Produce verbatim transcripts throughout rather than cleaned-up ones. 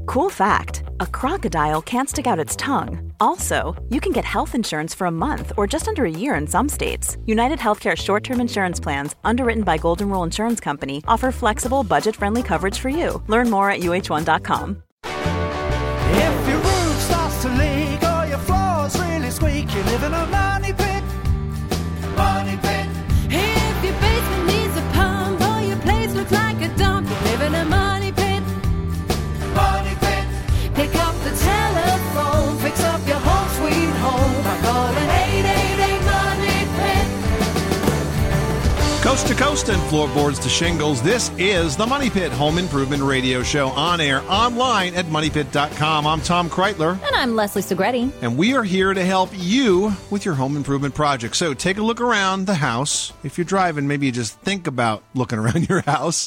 Cool fact, a crocodile can't stick out its tongue. Also, you can get health insurance for a month or just under a year in some states. United Healthcare short-term insurance plans, underwritten by Golden Rule Insurance Company, offer flexible, budget-friendly coverage for you. Learn more at U H one dot com. If your roof starts to leak or your floor's really squeak, you live in a money pit. Money pit. If your basement needs a pump or your place looks like a dump, you live in a money pit. Money pit. Pick up the telephone, fix up your home sweet home by calling eight eight eight money pit. Coast to coast and floorboards to shingles, this is the Money Pit Home Improvement Radio Show, on air, online at money pit dot com. I'm Tom Kreitler. And I'm Leslie Segretti. And we are here to help you with your home improvement project. So take a look around the house. If you're driving, maybe you just think about looking around your house.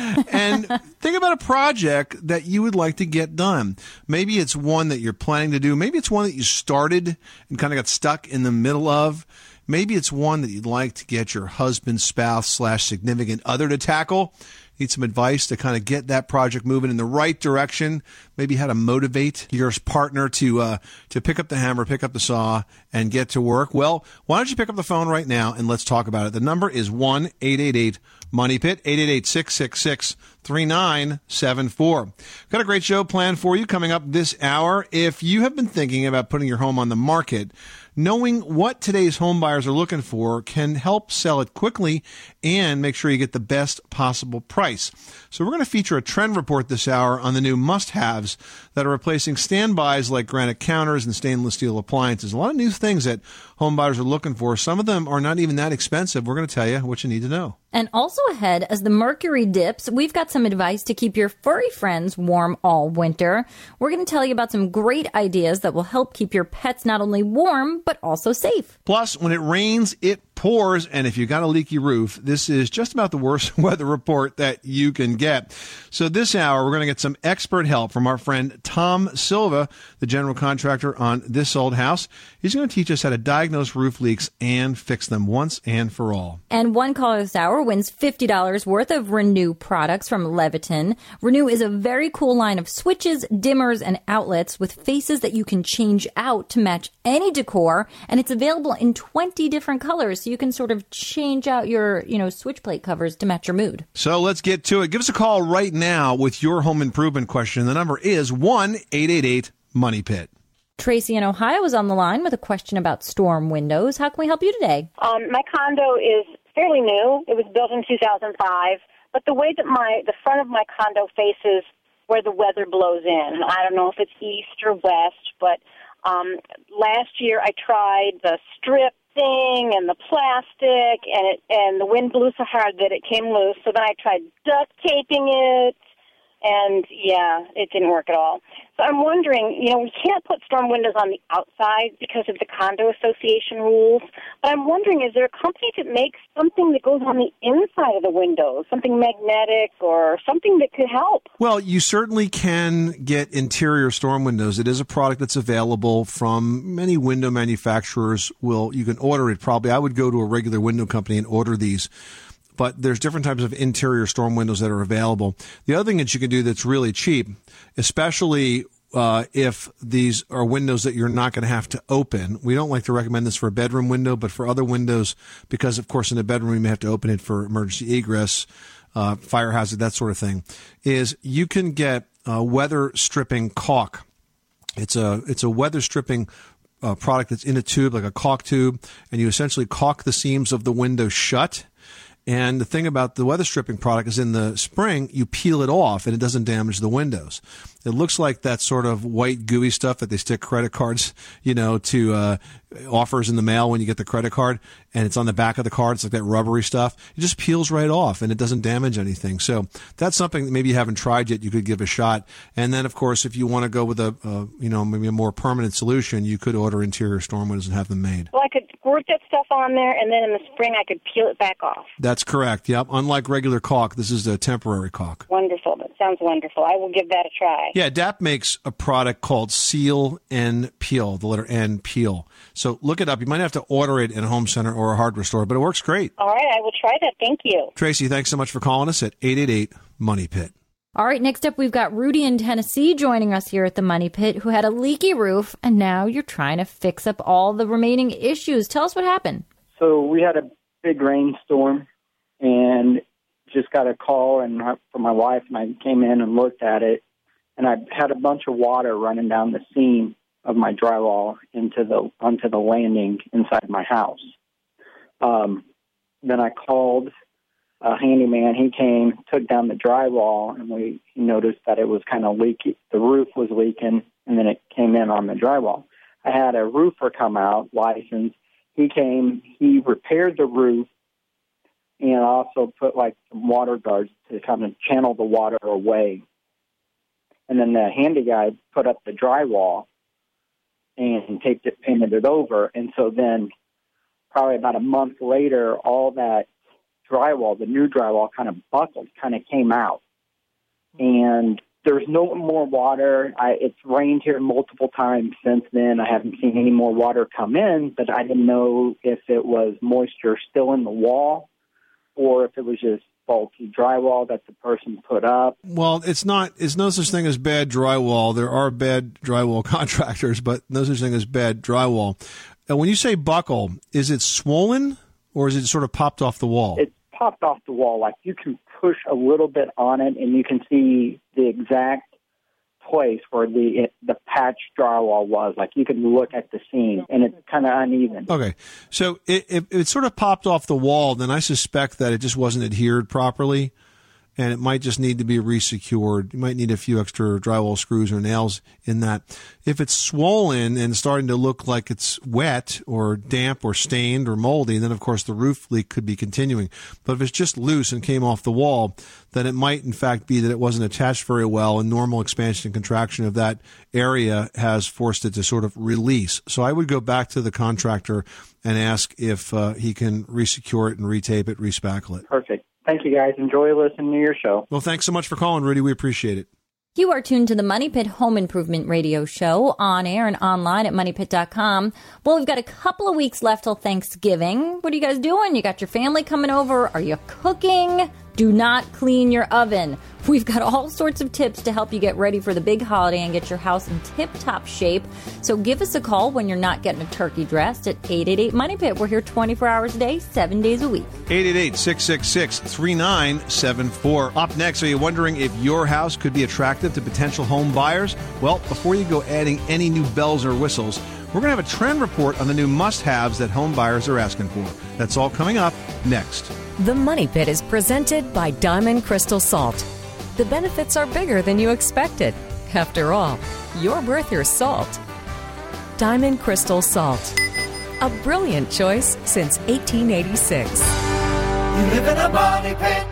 And think about a project that you would like to get done. Maybe it's one that you're planning to do. Maybe it's one that you started and kind of got stuck in the middle of. Maybe it's one that you'd like to get your husband, spouse, slash significant other to tackle. Need some advice to kind of get that project moving in the right direction. Maybe how to motivate your partner to uh, to pick up the hammer, pick up the saw, and get to work. Well, why don't you pick up the phone right now and let's talk about it. The number is one eight eight eight money pit, eight eight eight, six six six, three nine seven four. Got a great show planned for you coming up this hour. If you have been thinking about putting your home on the market, knowing what today's home buyers are looking for can help sell it quickly and make sure you get the best possible price. So we're going to feature a trend report this hour on the new must-haves that are replacing standbys like granite counters and stainless steel appliances. A lot of new things that home buyers are looking for. Some of them are not even that expensive. We're going to tell you what you need to know. And also ahead, as the mercury dips, we've got some advice to keep your furry friends warm all winter. We're going to tell you about some great ideas that will help keep your pets not only warm, but also safe. Plus, when it rains, it pours, and if you got a leaky roof, this is just about the worst weather report that you can get. So this hour, we're going to get some expert help from our friend Tom Silva, the general contractor on This Old House. He's going to teach us how to diagnose roof leaks and fix them once and for all. And one caller this hour wins fifty dollars worth of Renew products from Leviton. Renew is a very cool line of switches, dimmers, and outlets with faces that you can change out to match any decor, and it's available in twenty different colors, so you can sort of change out your, you know, switch plate covers to match your mood. So let's get to it. Give us a call right now with your home improvement question. The number is one eight eight eight money pit. Tracy in Ohio is on the line with a question about storm windows. How can we help you today? Um, my condo is fairly new. It was built in two thousand five, but the way that my the front of my condo faces where the weather blows in, I don't know if it's east or west, but um, last year I tried the strip thing and the plastic, and it and the wind blew so hard that it came loose. So then I tried duct taping it, and yeah, it didn't work at all. So I'm wondering, you know, we can't put storm windows on the outside because of the condo association rules, but I'm wondering, is there a company that makes something that goes on the inside of the windows, something magnetic or something that could help? Well, you certainly can get interior storm windows. It is a product that's available from many window manufacturers. Will you can order it probably. I would go to a regular window company and order these. But there's different types of interior storm windows that are available. The other thing that you can do that's really cheap, especially uh, if these are windows that you're not going to have to open. We don't like to recommend this for a bedroom window, but for other windows, because, of course, in a bedroom you may have to open it for emergency egress, uh, fire hazard, that sort of thing, is you can get uh, weather stripping caulk. It's a, it's a weather stripping uh, product that's in a tube, like a caulk tube, and you essentially caulk the seams of the window shut. And the thing about the weather stripping product is in the spring, you peel it off and it doesn't damage the windows. It looks like that sort of white gooey stuff that they stick credit cards, you know, to uh, offers in the mail when you get the credit card, and it's on the back of the card. It's like that rubbery stuff. It just peels right off and it doesn't damage anything. So that's something that maybe you haven't tried yet. You could give a shot. And then, of course, if you want to go with a, uh, you know, maybe a more permanent solution, you could order interior storm windows and have them made. Well, I could squirt that stuff on there, and then in the spring I could peel it back off. That's correct. Yep. Unlike regular caulk, this is a temporary caulk. Wonderful. That sounds wonderful. I will give that a try. Yeah, D A P makes a product called Seal and Peel, the letter N, Peel. So look it up. You might have to order it in a home center or a hardware store, but it works great. All right, I will try that. Thank you. Tracy, thanks so much for calling us at eight eight eight money pit. All right, next up, we've got Rudy in Tennessee joining us here at the Money Pit, who had a leaky roof, and now you're trying to fix up all the remaining issues. Tell us what happened. So we had a big rainstorm, and just got a call and from my wife, and I came in and looked at it, and I had a bunch of water running down the seam of my drywall into the onto the landing inside my house. Um, then I called a handyman. He came, took down the drywall, and we he noticed that it was kind of leaky. The roof was leaking, and then it came in on the drywall. I had a roofer come out, licensed. He came, he repaired the roof, and also put like some water guards to kind of channel the water away. And then the handy guy put up the drywall and taped it, painted it over. And so then probably about a month later, all that drywall, the new drywall, kind of buckled, kind of came out. And there's no more water. I, it's rained here multiple times since then. I haven't seen any more water come in, but I didn't know if it was moisture still in the wall or if it was just faulty drywall that the person put up. Well, it's not, it's no such thing as bad drywall. There are bad drywall contractors, but no such thing as bad drywall. And when you say buckle, is it swollen or is it sort of popped off the wall? It's popped off the wall. Like you can push a little bit on it and you can see the exact place where the the patch drywall was. Like you can look at the seam and it's kind of uneven. Okay. So it, if it sort of popped off the wall, then I suspect that it just wasn't adhered properly and it might just need to be resecured. You might need a few extra drywall screws or nails in that. If it's swollen and starting to look like it's wet or damp or stained or moldy, then of course the roof leak could be continuing. But if it's just loose and came off the wall, then it might in fact be that it wasn't attached very well and normal expansion and contraction of that area has forced it to sort of release. So I would go back to the contractor and ask if uh, he can resecure it and retape it, respackle it. Perfect. Thank you, guys. Enjoy listening to your show. Well, thanks so much for calling, Rudy. We appreciate it. You are tuned to the Money Pit Home Improvement Radio Show on air and online at money pit dot com. Well, we've got a couple of weeks left till Thanksgiving. What are you guys doing? You got your family coming over? Are you cooking? Do not clean your oven. We've got all sorts of tips to help you get ready for the big holiday and get your house in tip-top shape. So give us a call when you're not getting a turkey dressed at eight eight eight, money pit. We're here twenty-four hours a day, seven days a week. eight eight eight, six six six, three nine seven four. Up next, are you wondering if your house could be attractive to potential home buyers? Well, before you go adding any new bells or whistles, we're going to have a trend report on the new must-haves that home buyers are asking for. That's all coming up next. The Money Pit is presented by Diamond Crystal Salt. The benefits are bigger than you expected. After all, you're worth your salt. Diamond Crystal Salt. A brilliant choice since eighteen eighty-six. You live in a money pit.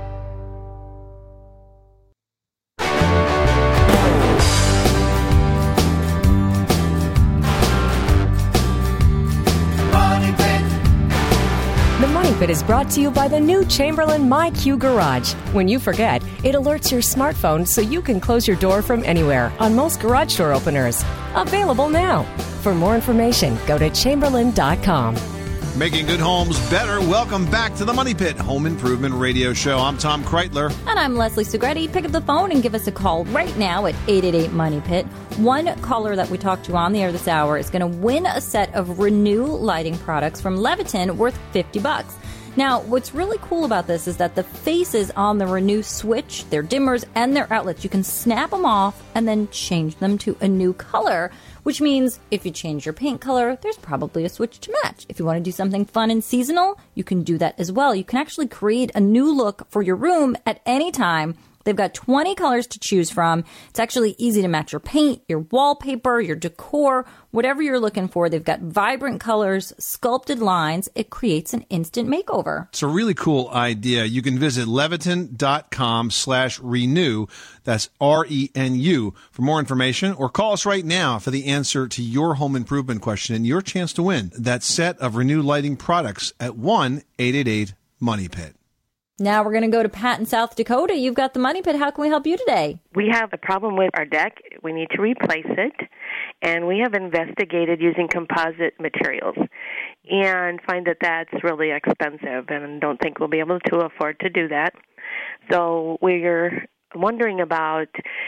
The Money Pit is brought to you by the new Chamberlain MyQ Garage. When you forget, it alerts your smartphone so you can close your door from anywhere on most garage door openers. Available now. For more information, go to chamberlain dot com. Making good homes better. Welcome back to the Money Pit Home Improvement Radio Show. I'm Tom Kreitler. And I'm Leslie Segretti. Pick up the phone and give us a call right now at eight eight eight, money pit. One caller that we talked to on the air this hour is going to win a set of Renew lighting products from Leviton worth fifty bucks. Now, what's really cool about this is that the faces on the Renew switch, their dimmers, and their outlets, you can snap them off and then change them to a new color, which means if you change your paint color, there's probably a switch to match. If you want to do something fun and seasonal, you can do that as well. You can actually create a new look for your room at any time. They've got twenty colors to choose from. It's actually easy to match your paint, your wallpaper, your decor, whatever you're looking for. They've got vibrant colors, sculpted lines. It creates an instant makeover. It's a really cool idea. You can visit leviton.com slash renew. That's R E N U for more information, or call us right now for the answer to your home improvement question and your chance to win that set of Renew lighting products at one eight eight eight, money pit. Now we're going to go to Pat in South Dakota. You've got the Money Pit. How can we help you today? We have a problem with our deck. We need to replace it, and we have investigated using composite materials and find that that's really expensive and don't think we'll be able to afford to do that. So we're wondering about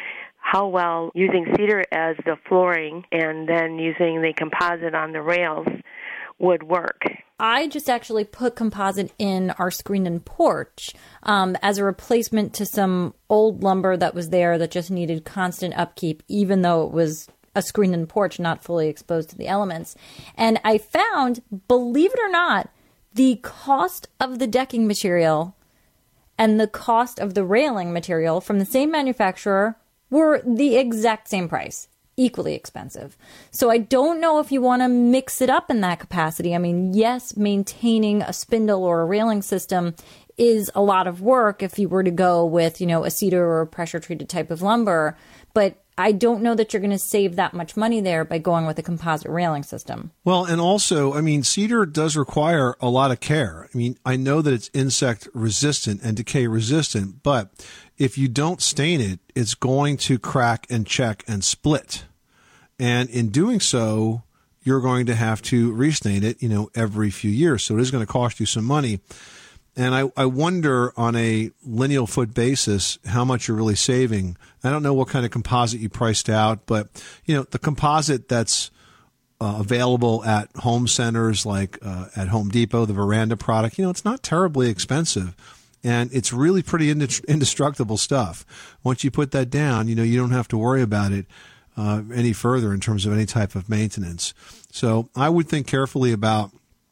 how well using cedar as the flooring and then using the composite on the rails would work. I just actually put composite in our screen and porch um, as a replacement to some old lumber that was there that just needed constant upkeep, even though it was a screen and porch not fully exposed to the elements. And I found, believe it or not, the cost of the decking material and the cost of the railing material from the same manufacturer were the exact same price. Equally expensive. So I don't know if you want to mix it up in that capacity. I mean, yes, maintaining a spindle or a railing system is a lot of work if you were to go with, you know, a cedar or a pressure treated type of lumber. But I don't know that you're going to save that much money there by going with a composite railing system. Well, and also, I mean, cedar does require a lot of care. I mean, I know that it's insect resistant and decay resistant, but if you don't stain it, it's going to crack and check and split. And in doing so, you're going to have to restain it, you know, every few years. So it is going to cost you some money. And I, I wonder on a lineal foot basis how much you're really saving. I don't know what kind of composite you priced out, but, you know, the composite that's uh, available at home centers like uh, at Home Depot, the Veranda product, you know, it's not terribly expensive. And it's really pretty indestructible stuff. Once you put that down, you know, you don't have to worry about it uh, any further in terms of any type of maintenance. So I would think carefully about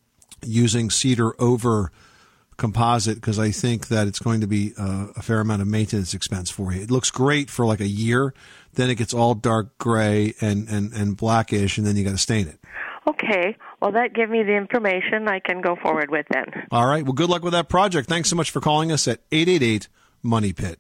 using cedar over composite because I think that it's going to be uh, a fair amount of maintenance expense for you. It looks great for like a year. Then it gets all dark gray and, and, and blackish, and then you got to stain it. Okay. Well, that gave me the information I can go forward with then. All right. Well, good luck with that project. Thanks so much for calling us at eight eight eight, money pit.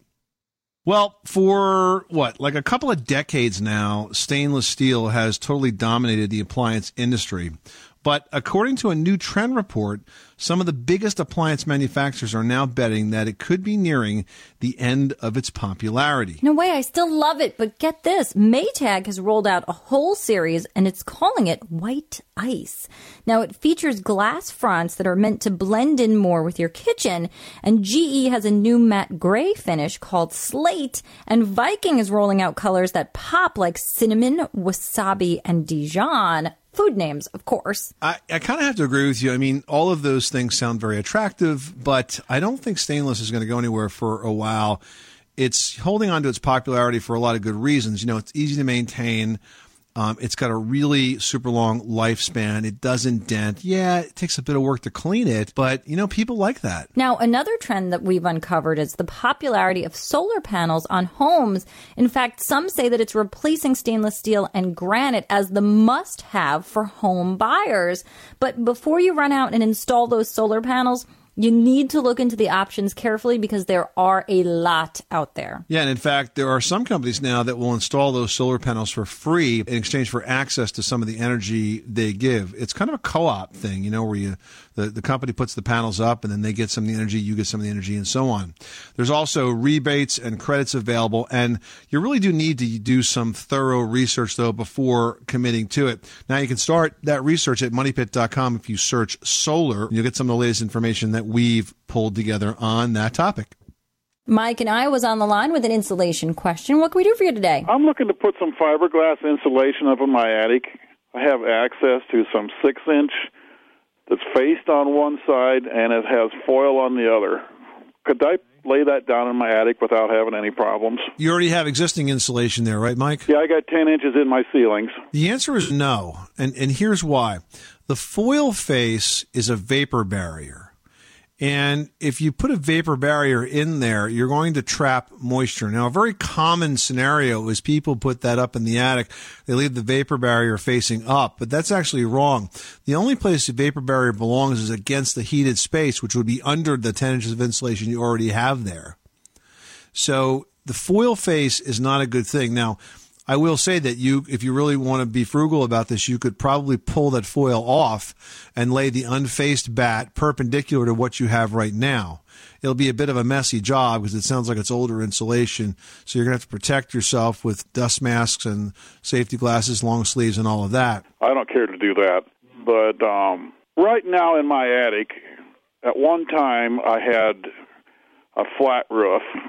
Well, for what, like a couple of decades now, stainless steel has totally dominated the appliance industry. But according to a new trend report, some of the biggest appliance manufacturers are now betting that it could be nearing the end of its popularity. No way, I still love it, but get this. Maytag has rolled out a whole series, and it's calling it White Ice. Now, it features glass fronts that are meant to blend in more with your kitchen, and G E has a new matte gray finish called Slate, and Viking is rolling out colors that pop like cinnamon, wasabi, and Dijon. Food names, of course. I, I kind of have to agree with you. I mean, all of those things sound very attractive, but I don't think stainless is going to go anywhere for a while. It's holding on to its popularity for a lot of good reasons. You know, it's easy to maintain. Um, it's got a really super long lifespan. It doesn't dent. Yeah, it takes a bit of work to clean it, but, you know, people like that. Now, another trend that we've uncovered is the popularity of solar panels on homes. In fact, some say that it's replacing stainless steel and granite as the must-have for home buyers. But before you run out and install those solar panels, you need to look into the options carefully because there are a lot out there. Yeah, and in fact, there are some companies now that will install those solar panels for free in exchange for access to some of the energy they give. It's kind of a co-op thing, you know, where you the, the company puts the panels up and then they get some of the energy, you get some of the energy, and so on. There's also rebates and credits available, and you really do need to do some thorough research, though, before committing to it. Now, you can start that research at money pit dot com if you search solar. You'll get some of the latest information that we've pulled together on that topic. Mike and I was on the line with an insulation question. What can we do for you today? I'm looking to put some fiberglass insulation up in my attic. I have access to some six-inch that's faced on one side and it has foil on the other. Could I lay that down in my attic without having any problems? You already have existing insulation there, right, Mike? Yeah, I got ten inches in my ceilings. The answer is no, and, and here's why. The foil face is a vapor barrier. And if you put a vapor barrier in there, you're going to trap moisture. Now, a very common scenario is people put that up in the attic. They leave the vapor barrier facing up, but that's actually wrong. The only place the vapor barrier belongs is against the heated space, which would be under the ten inches of insulation you already have there. So the foil face is not a good thing. Now, I will say that you, if you really want to be frugal about this, you could probably pull that foil off and lay the unfaced bat perpendicular to what you have right now. It'll be a bit of a messy job because it sounds like it's older insulation. So you're going to have to protect yourself with dust masks and safety glasses, long sleeves, and all of that. I don't care to do that. But um, right now in my attic, at one time I had a flat roof.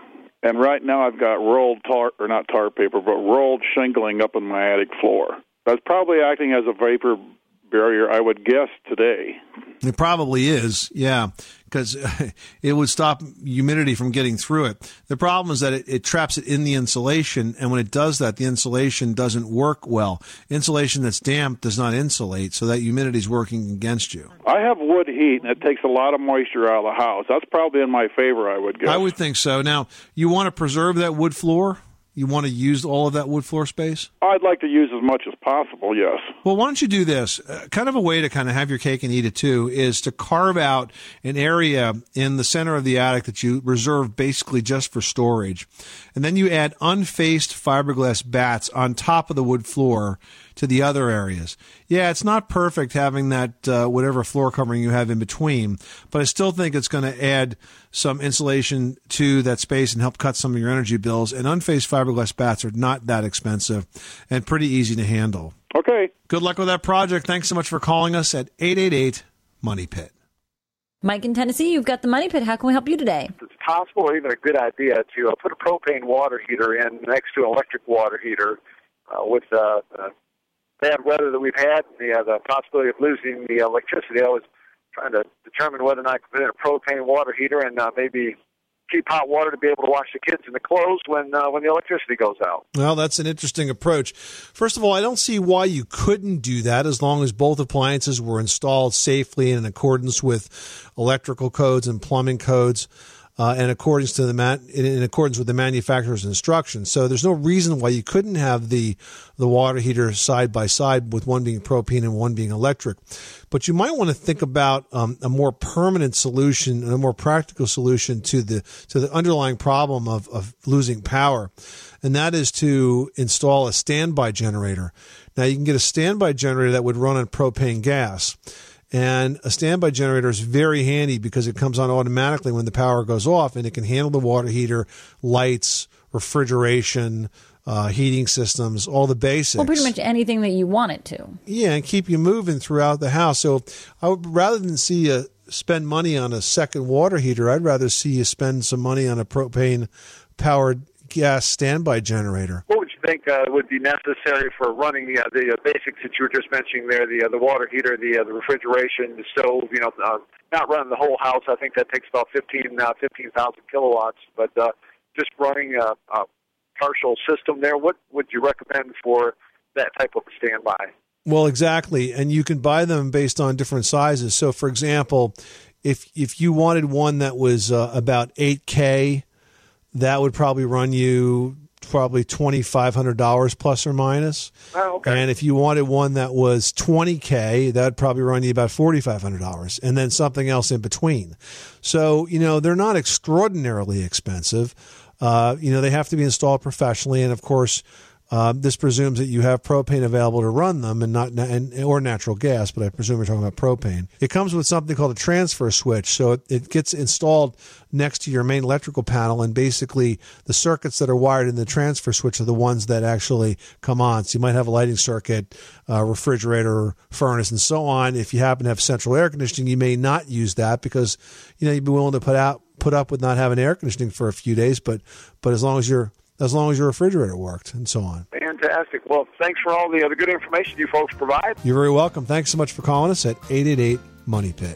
And right now I've got rolled tar, or not tar paper, but rolled shingling up in my attic floor. That's probably acting as a vapor barrier, I would guess, today. It probably is, yeah, because it would stop humidity from getting through it. The problem is that it, it traps it in the insulation, and when it does that, the insulation doesn't work well. Insulation that's damp does not insulate, so that humidity is working against you. I have wood heat, and it takes a lot of moisture out of the house. That's probably in my favor, I would guess. I would think so. Now, you want to preserve that wood floor? You want to use all of that wood floor space? I'd like to use as much as possible, yes. Well, why don't you do this? Uh, kind of a way to kind of have your cake and eat it too is to carve out an area in the center of the attic that you reserve basically just for storage. And then you add unfaced fiberglass bats on top of the wood floor to the other areas. Yeah, it's not perfect having that uh, whatever floor covering you have in between, but I still think it's going to add some insulation to that space and help cut some of your energy bills. And unfaced fiberglass bats are not that expensive and pretty easy to handle. Okay. Good luck with that project. Thanks so much for calling us at eight eight eight Money Pit. Mike in Tennessee, you've got the Money Pit. How can we help you today? It's possible or even a good idea to uh, put a propane water heater in next to an electric water heater uh, with uh, uh, bad weather that we've had, the, uh, the possibility of losing the electricity. I was trying to determine whether or not I could put in a propane water heater and uh, maybe keep hot water to be able to wash the kids and the clothes when uh, when the electricity goes out. Well, that's an interesting approach. First of all, I don't see why you couldn't do that as long as both appliances were installed safely and in accordance with electrical codes and plumbing codes. Uh, and according to the man, in accordance with the manufacturer's instructions. So there's no reason why you couldn't have the the water heater side by side with one being propane and one being electric. But you might want to think about um, a more permanent solution and a more practical solution to the to the underlying problem of, of losing power, and that is to install a standby generator. Now you can get a standby generator that would run on propane gas. And a standby generator is very handy because it comes on automatically when the power goes off, and it can handle the water heater, lights, refrigeration, uh, heating systems, all the basics. Well, pretty much anything that you want it to. Yeah, and keep you moving throughout the house. So I would, rather than see you spend money on a second water heater, I'd rather see you spend some money on a propane-powered gas standby generator. What would you think uh, would be necessary for running the uh, the uh, basics that you were just mentioning there, the uh, the water heater, the uh, the refrigeration, the stove, you know, uh, not running the whole house. I think that takes about fifteen thousand kilowatts, but uh, just running a, a partial system there. What would you recommend for that type of standby? Well, exactly, and you can buy them based on different sizes. So, for example, if if you wanted one that was uh, about eight K, that would probably run you probably twenty-five hundred dollars plus or minus. Oh, okay. And if you wanted one that was twenty K, that would probably run you about forty-five hundred dollars, and then something else in between. So, you know, they're not extraordinarily expensive. Uh, you know, they have to be installed professionally, and of course, Uh, this presumes that you have propane available to run them, and not and, or natural gas, but I presume we're talking about propane. It comes with something called a transfer switch, so it, it gets installed next to your main electrical panel, and basically the circuits that are wired in the transfer switch are the ones that actually come on. So you might have a lighting circuit, uh, refrigerator, furnace, and so on. If you happen to have central air conditioning, you may not use that because you know you'd be willing to put out put up with not having air conditioning for a few days, but but as long as you're as long as your refrigerator worked and so on. Fantastic. Well, thanks for all the other good information you folks provide. You're very welcome. Thanks so much for calling us at eight eight eight Money Pit.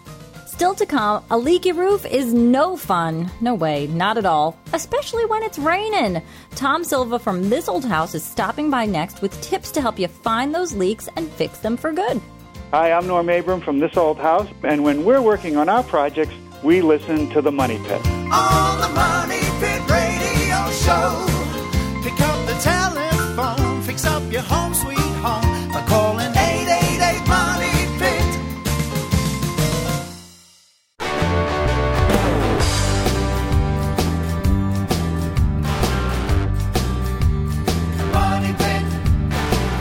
Still to come, a leaky roof is no fun. No way, not at all. Especially when it's raining. Tom Silva from This Old House is stopping by next with tips to help you find those leaks and fix them for good. Hi, I'm Norm Abram from This Old House, and when we're working on our projects, we listen to the Money Pit. On the Money Pit Radio Show, pick up the telephone, fix up your home sweet home by calling eight eight eight Money Pit. Money Pit.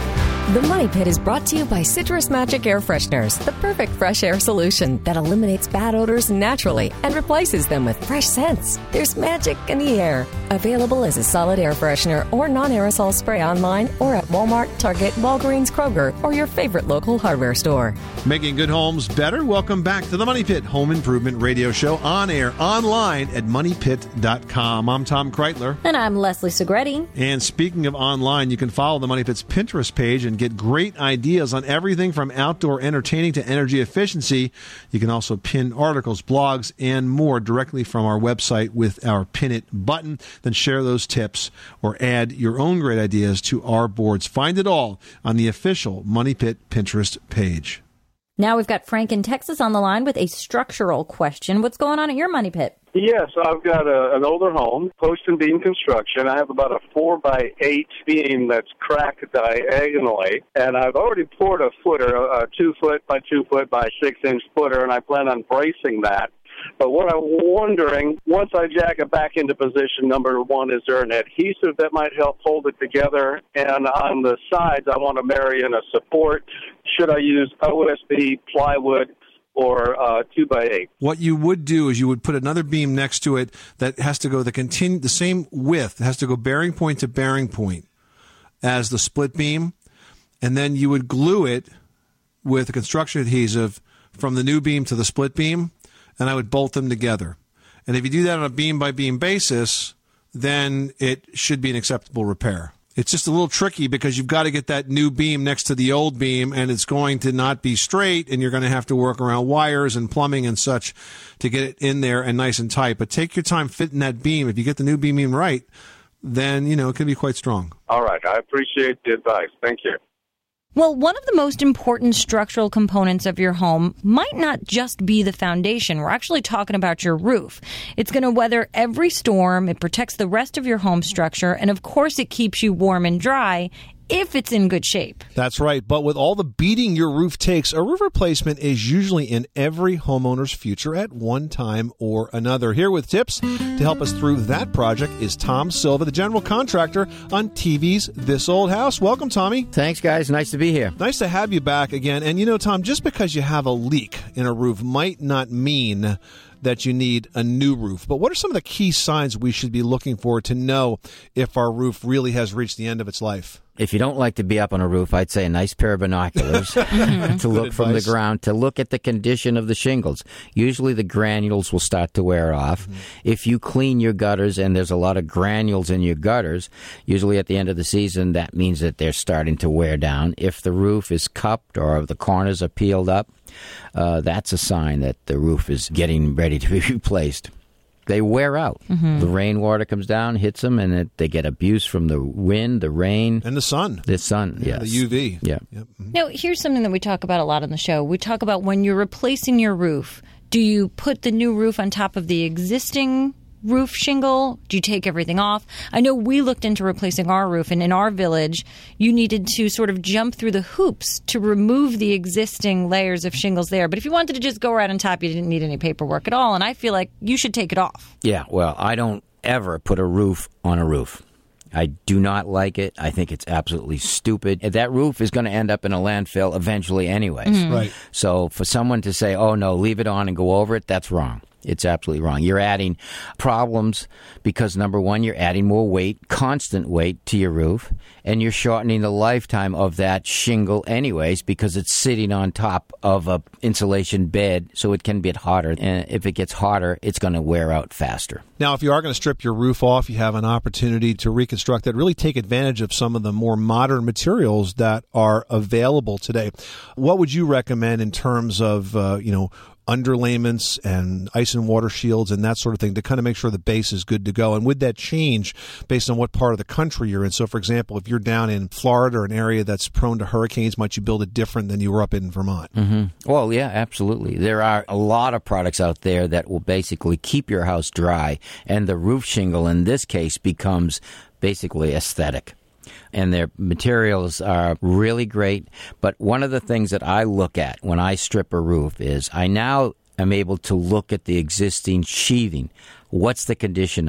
The Money Pit is brought to you by Citrus Magic Air Fresheners, the perfect fresh air solution that eliminates bad odors naturally and replaces them with fresh scents. There's magic in the air. Available as a solid air freshener or non-aerosol spray online or at Walmart, Target, Walgreens, Kroger, or your favorite local hardware store. Making good homes better. Welcome back to the Money Pit Home Improvement Radio Show, on air, online at money pit dot com. I'm Tom Kreitler. And I'm Leslie Segretti. And speaking of online, you can follow the Money Pit's Pinterest page and get great ideas on everything from outdoor entertaining to energy efficiency. You can also pin articles, blogs, and more directly from our website with our Pin It button. Then share those tips or add your own great ideas to our boards. Find it all on the official Money Pit Pinterest page. Now we've got Frank in Texas on the line with a structural question. What's going on at your Money Pit? Yes, I've got a, an older home, post and beam construction. I have about a four by eight beam that's cracked diagonally, and I've already poured a footer, a two foot by two foot by six inch footer, and I plan on bracing that. But what I'm wondering, once I jack it back into position, number one, is there an adhesive that might help hold it together? And on the sides, I want to marry in a support. Should I use O S B, plywood, or uh, two by eight? What you would do is you would put another beam next to it that has to go the continue the same width. It has to go bearing point to bearing point as the split beam, and then you would glue it with a construction adhesive from the new beam to the split beam, and I would bolt them together. And if you do that on a beam-by-beam basis, then it should be an acceptable repair. It's just a little tricky because you've got to get that new beam next to the old beam, and it's going to not be straight, and you're going to have to work around wires and plumbing and such to get it in there and nice and tight. But take your time fitting that beam. If you get the new beam in right, then, you know, it can be quite strong. All right. I appreciate the advice. Thank you. Well, one of the most important structural components of your home might not just be the foundation. We're actually talking about your roof. It's going to weather every storm. It protects the rest of your home structure. And, of course, it keeps you warm and dry if it's in good shape. That's right. But with all the beating your roof takes, a roof replacement is usually in every homeowner's future at one time or another. Here with tips to help us through that project is Tom Silva, the general contractor on T V's This Old House. Welcome, Tommy. Thanks, guys. Nice to be here. Nice to have you back again. And, you know, Tom, just because you have a leak in a roof might not mean that you need a new roof. But what are some of the key signs we should be looking for to know if our roof really has reached the end of its life? If you don't like to be up on a roof, I'd say a nice pair of binoculars to look from the ground, to look at the condition of the shingles. Usually the granules will start to wear off. Mm-hmm. If you clean your gutters and there's a lot of granules in your gutters, usually at the end of the season, that means that they're starting to wear down. If the roof is cupped or the corners are peeled up, uh, that's a sign that the roof is getting ready to be replaced. They wear out. Mm-hmm. The rainwater comes down, hits them, and it, they get abuse from the wind, the rain. And the sun. The sun, yeah, yes. The U V. Yeah. Yep. Mm-hmm. Now, here's something that we talk about a lot on the show. We talk about when you're replacing your roof, do you put the new roof on top of the existing roof shingle? Do you take everything off? I know we looked into replacing our roof, and in our village, you needed to sort of jump through the hoops to remove the existing layers of shingles there. But if you wanted to just go right on top, you didn't need any paperwork at all, and I feel like you should take it off. Yeah, well, I don't ever put a roof on a roof. I do not like it. I think it's absolutely stupid. That roof is going to end up in a landfill eventually anyways. Mm-hmm. Right. So for someone to say, oh, no, leave it on and go over it, that's wrong. It's absolutely wrong. You're adding problems because, number one, you're adding more weight, constant weight to your roof, and you're shortening the lifetime of that shingle anyways because it's sitting on top of a insulation bed, so it can get hotter. And if it gets hotter, it's going to wear out faster. Now, if you are going to strip your roof off, you have an opportunity to reconstruct that. Really take advantage of some of the more modern materials that are available today. What would you recommend in terms of, uh, you know, underlayments and ice and water shields and that sort of thing to kind of make sure the base is good to go? And would that change based on what part of the country you're in? So, for example, if you're down in Florida or an area that's prone to hurricanes, might you build it different than you were up in Vermont? Mm-hmm. Well, yeah, absolutely. There are a lot of products out there that will basically keep your house dry, and the roof shingle in this case becomes basically aesthetic. And their materials are really great. But one of the things that I look at when I strip a roof is I now am able to look at the existing sheathing. What's the condition of it?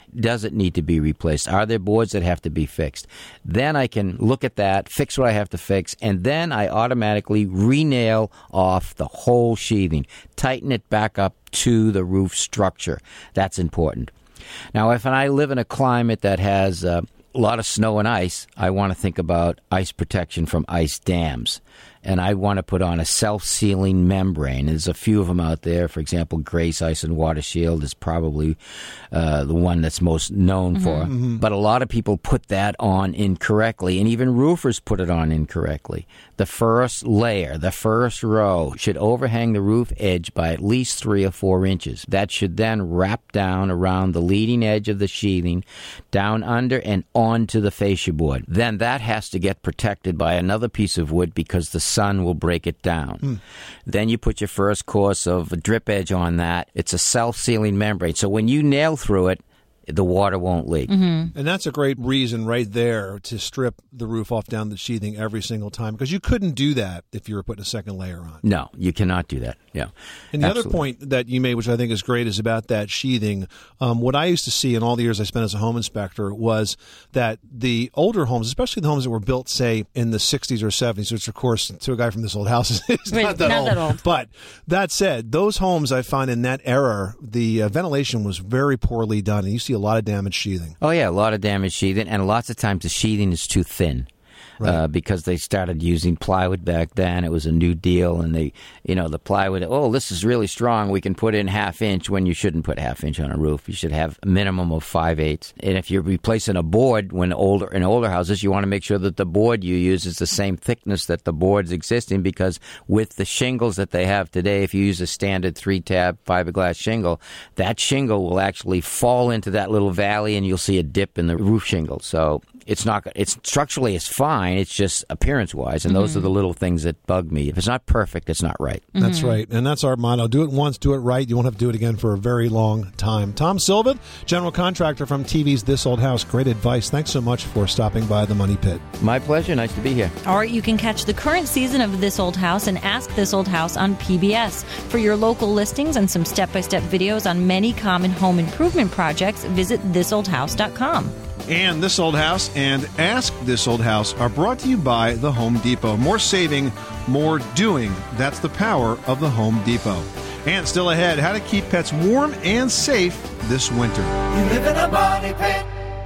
Does it need to be replaced? Are there boards that have to be fixed? Then I can look at that, fix what I have to fix, and then I automatically re-nail off the whole sheathing, tighten it back up to the roof structure. That's important. Now, if I live in a climate that has uh, a lot of snow and ice, I want to think about ice protection from ice dams. And I want to put on a self-sealing membrane. There's a few of them out there. For example, Grace Ice and Water Shield is probably uh, the one that's most known for. Mm-hmm. Mm-hmm. But a lot of people put that on incorrectly, and even roofers put it on incorrectly. The first layer, the first row, should overhang the roof edge by at least three or four inches. That should then wrap down around the leading edge of the sheathing, down under and onto the fascia board. Then that has to get protected by another piece of wood because the sun will break it down. Mm. Then you put your first course of a drip edge on that. It's a self-sealing membrane. So when you nail through it, the water won't leak. Mm-hmm. And that's a great reason right there to strip the roof off down the sheathing every single time, because you couldn't do that if you were putting a second layer on. No, you cannot do that. Yeah. And the Absolutely. other point that you made, which I think is great, is about that sheathing. Um, what I used to see in all the years I spent as a home inspector was that the older homes, especially the homes that were built, say, in the sixties or seventies, which, of course, to a guy from this old house is not, that, not old. that old. But that said, those homes I find in that era, the uh, ventilation was very poorly done, and you see a lot of damaged sheathing. Oh, yeah, a lot of damaged sheathing, and lots of times the sheathing is too thin. Right. Uh, because they started using plywood back then. It was a new deal, and they, you know, the plywood, oh, this is really strong. We can put in half inch when you shouldn't put half inch on a roof. You should have a minimum of five eighths. And if you're replacing a board when older in older houses, you want to make sure that the board you use is the same thickness that the board's existing, because with the shingles that they have today, if you use a standard three-tab fiberglass shingle, that shingle will actually fall into that little valley, and you'll see a dip in the roof shingle. So it's not, it's structurally it's fine. It's just appearance-wise, and mm-hmm. those are the little things that bug me. If it's not perfect, it's not right. Mm-hmm. That's right, and that's our motto. Do it once, do it right. You won't have to do it again for a very long time. Tom Sylvan, general contractor from T V's This Old House. Great advice. Thanks so much for stopping by the Money Pit. My pleasure. Nice to be here. Or you can catch the current season of This Old House and Ask This Old House on P B S. For your local listings and some step-by-step videos on many common home improvement projects, visit this old house dot com. And This Old House and Ask This Old House are brought to you by the Home Depot. More saving, more doing. That's the power of the Home Depot. And still ahead, how to keep pets warm and safe this winter. You live in a money pit.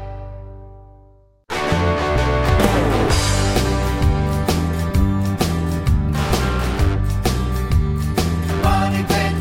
Money pit.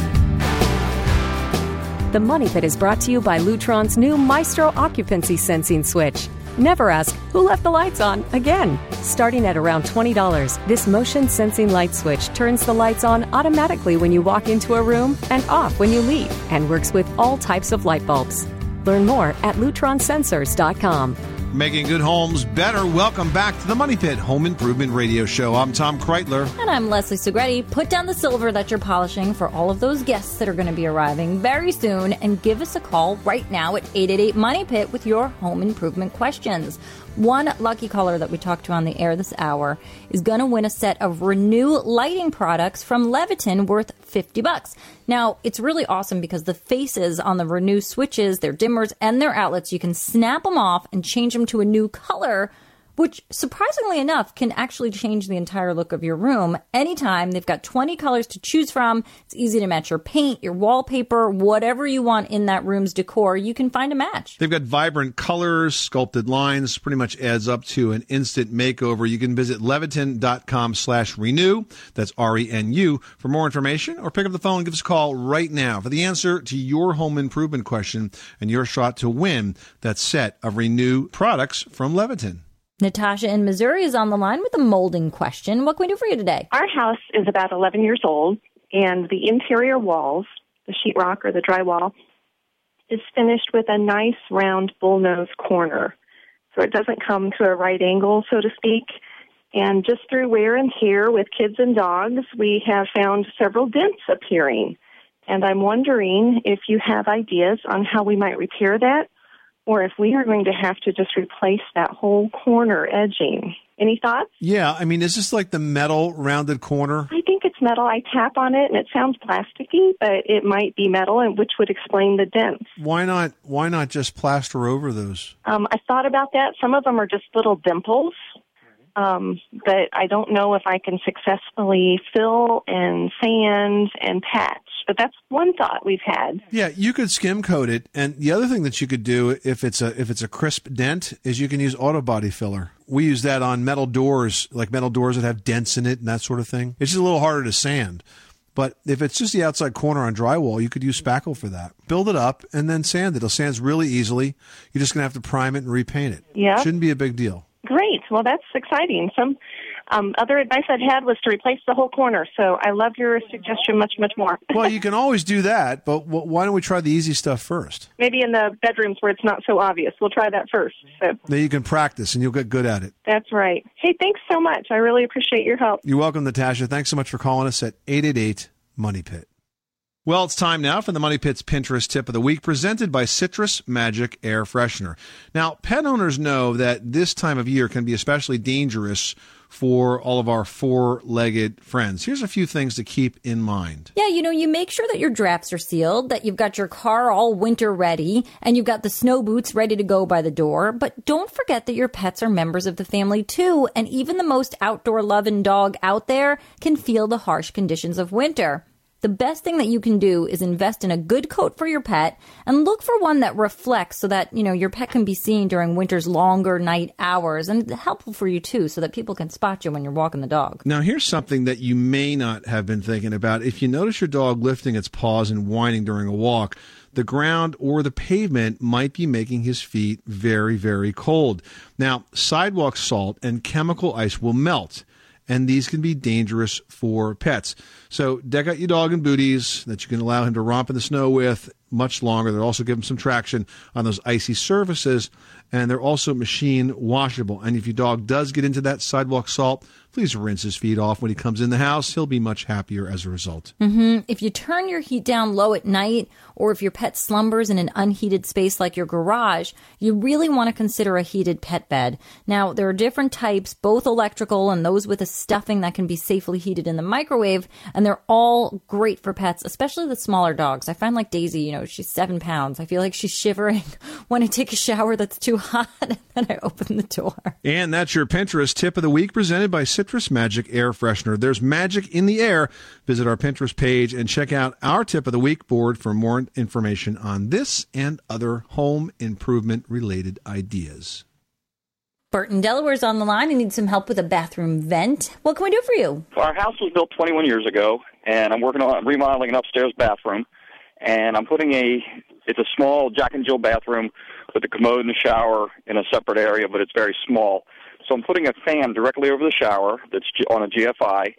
The Money Pit is brought to you by Lutron's new Maestro occupancy sensing switch. Never ask, who left the lights on again? Starting at around twenty dollars, this motion sensing light switch turns the lights on automatically when you walk into a room and off when you leave, and works with all types of light bulbs. Learn more at lutron sensors dot com. Making good homes better. Welcome back to the Money Pit Home Improvement Radio Show. I'm Tom Kreitler. And I'm Leslie Segretti. Put down the silver that you're polishing for all of those guests that are going to be arriving very soon, and give us a call right now at eight eight eight money pit with your home improvement questions. One lucky caller that we talked to on the air this hour is going to win a set of Renew lighting products from Leviton worth fifty bucks. Now, it's really awesome because the faces on the Renew switches, their dimmers, and their outlets, you can snap them off and change them to a new color, which, surprisingly enough, can actually change the entire look of your room anytime. They've got twenty colors to choose from. It's easy to match your paint, your wallpaper, whatever you want in that room's decor. You can find a match. They've got vibrant colors, sculpted lines, pretty much adds up to an instant makeover. You can visit Leviton.com slash renew. That's R E N U for more information, or pick up the phone and give us a call right now for the answer to your home improvement question and your shot to win that set of Renew products from Leviton. Natasha in Missouri is on the line with a molding question. What can we do for you today? Our house is about eleven years old, and the interior walls, the sheetrock or the drywall, is finished with a nice round bullnose corner. So it doesn't come to a right angle, so to speak. And just through wear and tear with kids and dogs, we have found several dents appearing. And I'm wondering if you have ideas on how we might repair that, or if we are going to have to just replace that whole corner edging. Any thoughts? Yeah, I mean, is this like the metal rounded corner? I think it's metal. I tap on it, and it sounds plasticky, but it might be metal, and which would explain the dents. Why not? Why not just plaster over those? Um, I thought about that. Some of them are just little dimples, um, but I don't know if I can successfully fill and sand and patch. But that's one thought we've had. Yeah, you could skim coat it, and the other thing that you could do if it's a if it's a crisp dent is you can use auto body filler. We use that on metal doors, like metal doors that have dents in it and that sort of thing. It's just a little harder to sand. But if it's just the outside corner on drywall, you could use spackle for that. Build it up and then sand it. It'll sand really easily. You're just going to have to prime it and repaint it. Yeah. Shouldn't be a big deal. Great. Well, that's exciting. Some um, other advice I'd had was to replace the whole corner. So I love your suggestion much, much more. Well, you can always do that, but w- why don't we try the easy stuff first? Maybe in the bedrooms where it's not so obvious. We'll try that first. So Then you can practice and you'll get good at it. that's right. Hey, thanks so much. I really appreciate your help. You're welcome, Natasha. Thanks so much for calling us at eight eight eight Money Pit. Well, it's time now for the Money Pit's Pinterest Tip of the Week, presented by Citrus Magic Air Freshener. Now, pet owners know that this time of year can be especially dangerous for all of our four-legged friends. Here's a few things to keep in mind. Yeah, you know, you make sure that your drafts are sealed, that you've got your car all winter ready, and you've got the snow boots ready to go by the door. But don't forget that your pets are members of the family too, and even the most outdoor-loving dog out there can feel the harsh conditions of winter. The best thing that you can do is invest in a good coat for your pet and look for one that reflects so that, you know, your pet can be seen during winter's longer night hours, and helpful for you too so that people can spot you when you're walking the dog. Now, here's something that you may not have been thinking about. If you notice your dog lifting its paws and whining during a walk, the ground or the pavement might be making his feet very, very cold. Now, sidewalk salt and chemical ice will melt, and these can be dangerous for pets. So deck out your dog in booties that you can allow him to romp in the snow with much longer. They'll also give him some traction on those icy surfaces, and they're also machine washable. And if your dog does get into that sidewalk salt, please rinse his feet off when he comes in the house. He'll be much happier as a result. Mm-hmm. If you turn your heat down low at night, or if your pet slumbers in an unheated space like your garage, you really want to consider a heated pet bed. Now, there are different types, both electrical and those with a stuffing that can be safely heated in the microwave, and they're all great for pets, especially the smaller dogs. I find like Daisy, you know, she's seven pounds. I feel like she's shivering when I take a shower that's too hot, and then I open the door. And that's your Pinterest Tip of the Week, presented by Citrus Magic Air Freshener. There's magic in the air. Visit our Pinterest page and check out our Tip of the Week board for more information on this and other home improvement related ideas. Burton, Delaware's on the line and needs some help with a bathroom vent. What can we do for you? Our house was built twenty-one years ago, and I'm working on remodeling an upstairs bathroom. And I'm putting a, it's a small Jack and Jill bathroom with a commode and a shower in a separate area, but it's very small. So I'm putting a fan directly over the shower that's on a G F I.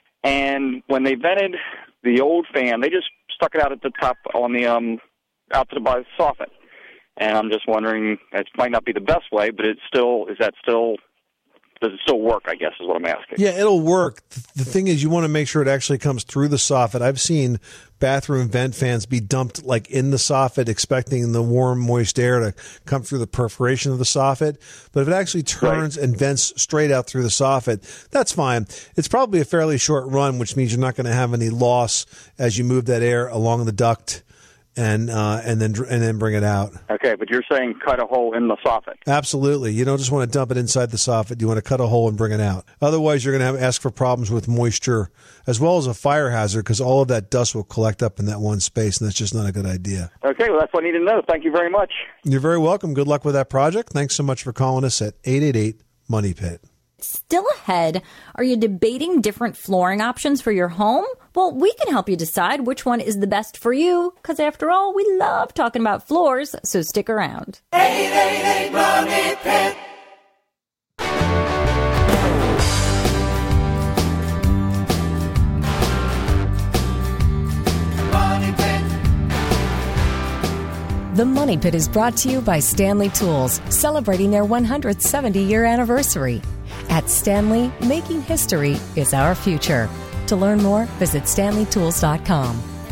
And when they vented the old fan, they just stuck it out at the top on the, um, out to the by the soffit. And I'm just wondering, it might not be the best way, but it's still, is that still, does it still work, I guess, is what I'm asking. Yeah, it'll work. The thing is, you want to make sure it actually comes through the soffit. I've seen bathroom vent fans be dumped like in the soffit, expecting the warm, moist air to come through the perforation of the soffit. But if it actually turns right. and vents straight out through the soffit, that's fine. It's probably a fairly short run, which means you're not going to have any loss as you move that air along the duct and uh, and then and then bring it out. Okay, but you're saying cut a hole in the soffit. Absolutely. You don't just want to dump it inside the soffit. You want to cut a hole and bring it out. Otherwise, you're going to have ask for problems with moisture as well as a fire hazard, because all of that dust will collect up in that one space, and that's just not a good idea. Okay, well, that's what I need to know. Thank you very much. You're very welcome. Good luck with that project. Thanks so much for calling us at eight eight eight Money Pit. Still ahead, are you debating different flooring options for your home? Well, we can help you decide which one is the best for you, because after all, we love talking about floors, so stick around. eight eight eight Money Pit. Money Pit. The Money Pit is brought to you by Stanley Tools, celebrating their one hundred seventy-year anniversary. At Stanley, making history is our future. To learn more, visit stanley tools dot com.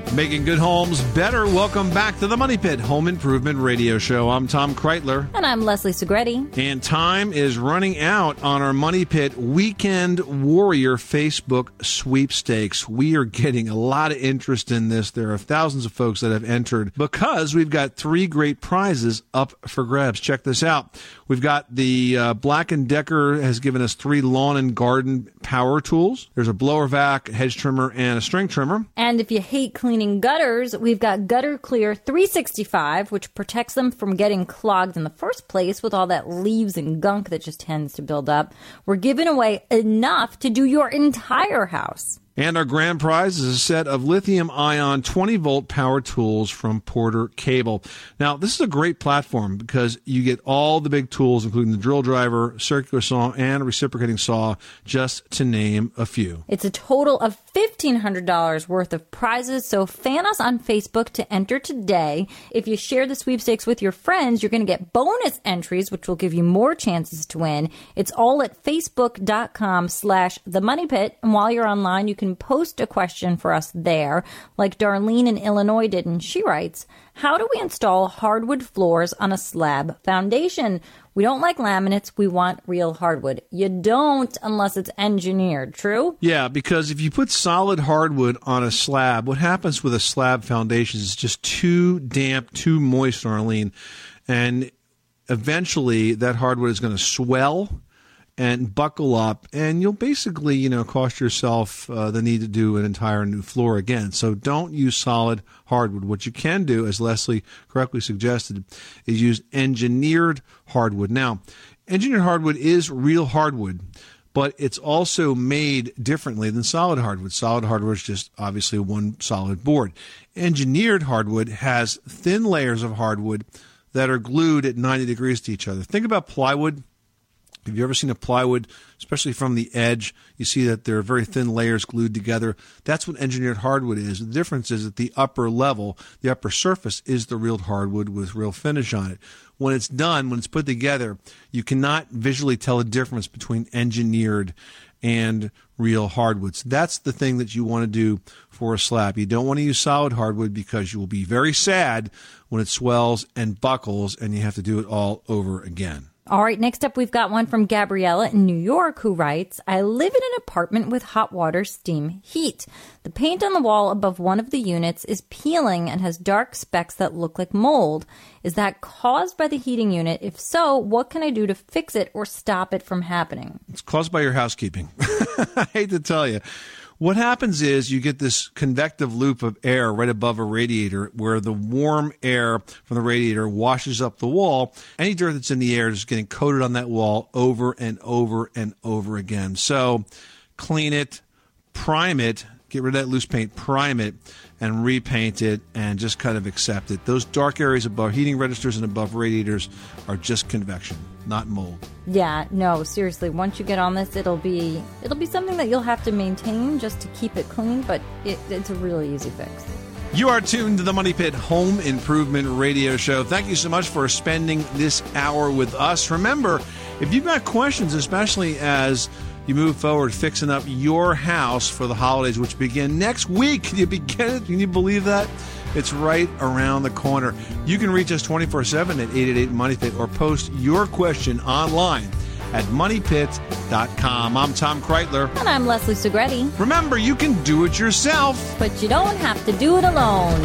Making good homes better. Welcome back to the Money Pit Home Improvement Radio Show. I'm Tom Kreitler. And I'm Leslie Segretti. And time is running out on our Money Pit Weekend Warrior Facebook sweepstakes. We are getting a lot of interest in this. There are thousands of folks that have entered because we've got three great prizes up for grabs. Check this out. We've got the uh, Black and Decker has given us three lawn and garden power tools. There's a blower vac, a hedge trimmer, and a string trimmer. And if you hate cleaning gutters, we've got Gutter Clear three sixty-five, which protects them from getting clogged in the first place with all that leaves and gunk that just tends to build up. We're giving away enough to do your entire house. And our grand prize is a set of lithium-ion twenty-volt power tools from Porter Cable. Now, this is a great platform because you get all the big tools, including the drill driver, circular saw, and reciprocating saw, just to name a few. It's a total of fifteen hundred dollars worth of prizes, so fan us on Facebook to enter today. If you share the sweepstakes with your friends, you're going to get bonus entries, which will give you more chances to win. It's all at facebook.com slash the money pit, and while you're online, you can post a question for us there, like Darlene in Illinois did, and she writes, how do we install hardwood floors on a slab foundation? We don't like laminates. We want real hardwood. You don't unless it's engineered. True? Yeah, because if you put solid hardwood on a slab, what happens with a slab foundation is it's just too damp, too moist, Arlene, and eventually that hardwood is going to swell and buckle up, and you'll basically, you know, cost yourself uh, the need to do an entire new floor again. So don't use solid hardwood. What you can do, as Leslie correctly suggested, is use engineered hardwood. Now, engineered hardwood is real hardwood, but it's also made differently than solid hardwood. Solid hardwood is just obviously one solid board. Engineered hardwood has thin layers of hardwood that are glued at ninety degrees to each other. Think about plywood. Have you ever seen a plywood, especially from the edge? You see that there are very thin layers glued together. That's what engineered hardwood is. The difference is at the upper level, the upper surface is the real hardwood with real finish on it. When it's done, when it's put together, you cannot visually tell the difference between engineered and real hardwoods. That's the thing that you want to do for a slab. You don't want to use solid hardwood because you will be very sad when it swells and buckles and you have to do it all over again. All right, next up, we've got one from Gabriella in New York who writes, I live in an apartment with hot water steam heat. The paint on the wall above one of the units is peeling and has dark specks that look like mold. Is that caused by the heating unit? If so, what can I do to fix it or stop it from happening? It's caused by your housekeeping. I hate to tell you. What happens is you get this convective loop of air right above a radiator where the warm air from the radiator washes up the wall. Any dirt that's in the air is getting coated on that wall over and over and over again. So clean it, prime it, get rid of that loose paint, prime it, and repaint it, and just kind of accept it. Those dark areas above heating registers and above radiators are just convection, not mold. Yeah, no, seriously, once you get on this, it'll be it'll be something that you'll have to maintain just to keep it clean, but it, it's a really easy fix. You are tuned to the Money Pit Home Improvement Radio Show. Thank you so much for spending this hour with us. Remember, if you've got questions, especially as you move forward fixing up your house for the holidays, which begin next week. Can you begin it? Can you believe that? It's right around the corner. You can reach us twenty-four seven at eight eight eight money pit or post your question online at money pit dot com. I'm Tom Kreitler. And I'm Leslie Segretti. Remember, you can do it yourself, but you don't have to do it alone.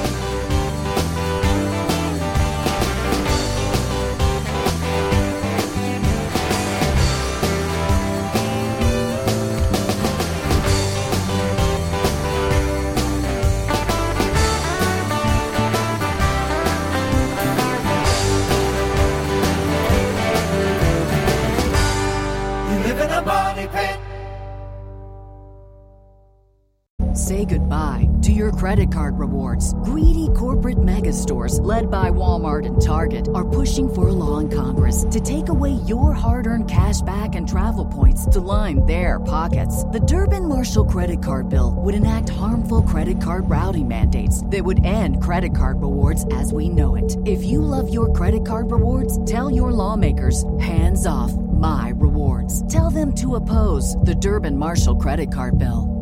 Say goodbye to your credit card rewards. Greedy corporate mega stores, led by Walmart and Target, are pushing for a law in Congress to take away your hard-earned cash back and travel points to line their pockets. The Durbin-Marshall credit card bill would enact harmful credit card routing mandates that would end credit card rewards as we know it. If you love your credit card rewards, tell your lawmakers, hands off my rewards. Tell them to oppose the Durbin-Marshall credit card bill.